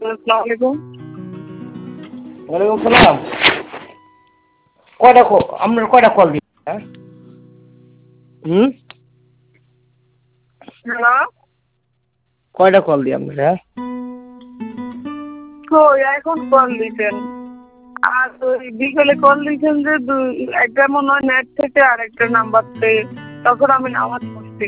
আসসালামু আলাইকুম। ওয়ালাইকুম সালাম। আপনার কয়টা কল দিই? হ্যাঁ হ্যালো। কয়টা কল দিই আপনার? হ্যাঁ কই এখন কল দিছেন? আর ওই বিকেলে কল দিছেন যে একটা মনে হয় নেট থেকে আরেকটা নাম্বার থেকে, তখন আমি নামাজ পড়ছি।